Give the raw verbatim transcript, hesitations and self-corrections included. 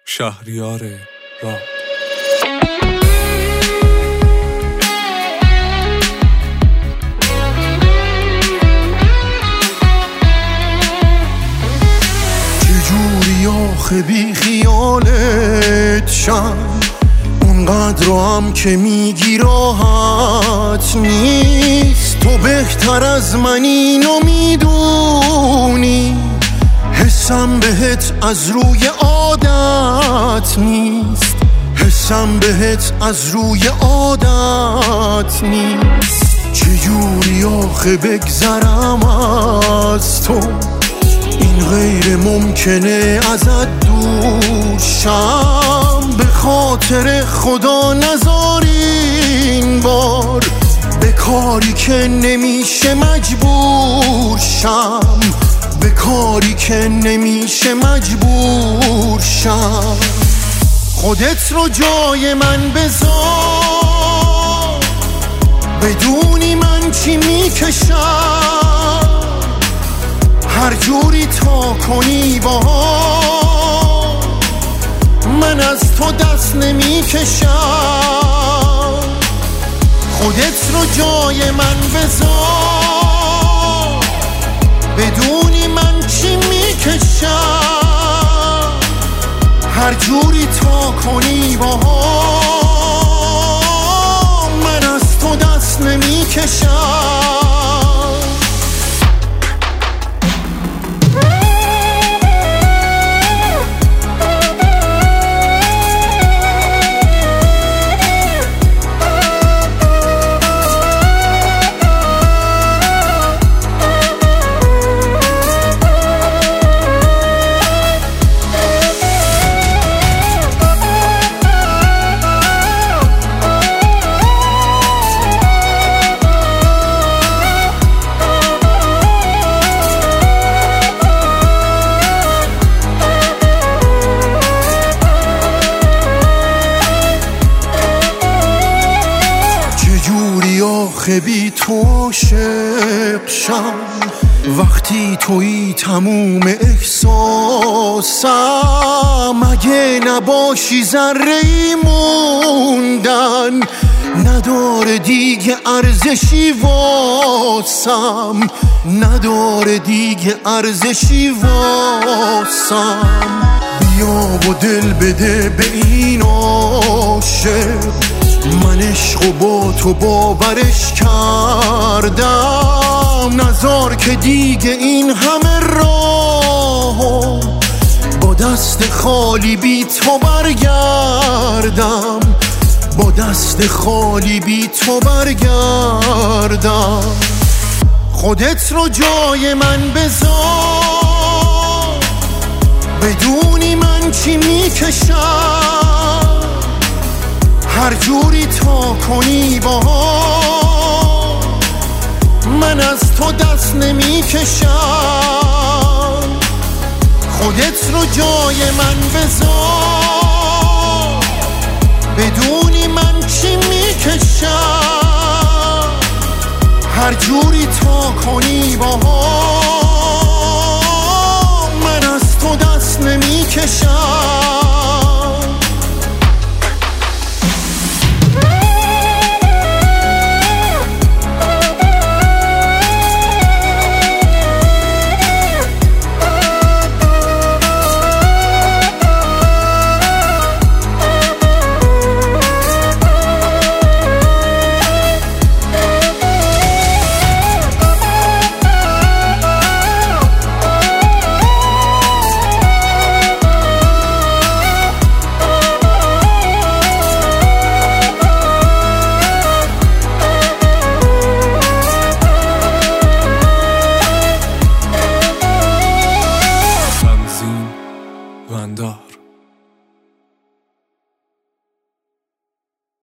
شهریار راد. چجوری آخه بی خیالت شم، اونقدر هم که میگی راحت نیست. تو بهتر از من اینو میدونی، حسم بهت از روی عادت نیست. حسم بهت از روی عادت نیست. چجوری آخه بگذرم از تو، این غیر ممکنه ازت دور شم. به خاطر خدا نذار این بار به کاری که نمیشه مجبور شم. به کاری که نمیشه مجبور شم. خودت رو جای من بذار، بدونی من چی میکشم. هر جوری تا کنی با من از تو دست نمیکشم. خودت رو جای من بذار، بدونی من چی میکشم. هر جوری تا کنی با من از تو دست نمیکشم. آخه بی تو عاشق شم، وقتی تویی تموم احساسم. اگه نباشی ذره‌ای موندن نداره دیگه ارزشی واسم. نداره دیگه ارزشی واسم. بیا و دل بده به این عاشق، من عشقو با تو باورش کردم. نذار که دیگه این همه راه با دست خالی بی تو برگردم. با دست خالی بی تو برگردم. خودت رو جای من بذار، بدونی من چی میکشم. هر جوری تا کنی با من از تو دست نمیکشم. خودت رو جای من بذار، بدونی من چی میکشم. هر جوری تا کنی با